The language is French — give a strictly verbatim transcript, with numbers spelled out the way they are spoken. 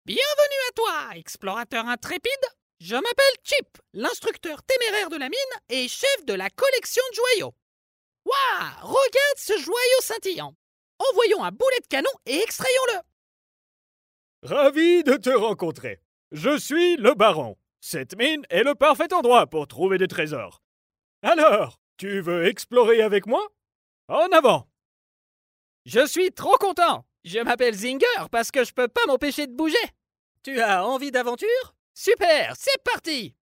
Bienvenue à toi, explorateur intrépide. Je m'appelle Chip, l'instructeur téméraire de la mine et chef de la collection de joyaux. Waouh, regarde ce joyau scintillant. Envoyons un boulet de canon et extrayons-le. Ravi de te rencontrer. Je suis le baron. Cette mine est le parfait endroit pour trouver des trésors. Alors, tu veux explorer avec moi? En avant! Je suis trop content. Je m'appelle Zinger parce que je peux pas m'empêcher de bouger. Tu as envie d'aventure? Super, c'est parti!